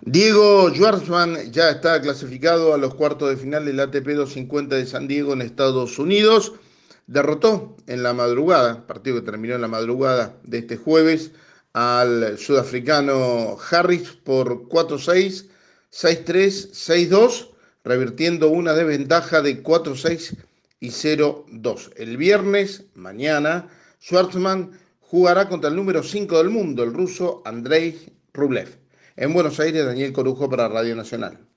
Diego Schwartzman ya está clasificado a los cuartos de final del ATP 250 de San Diego en Estados Unidos. Derrotó en la madrugada, partido que terminó en la madrugada de este jueves, al sudafricano Harris por 4-6, 6-3, 6-2, revirtiendo una desventaja de 4-6 y 0-2. El viernes, mañana, Schwartzman jugará contra el número 5 del mundo, el ruso Andrei Rublev. En Buenos Aires, Daniel Corujo para Radio Nacional.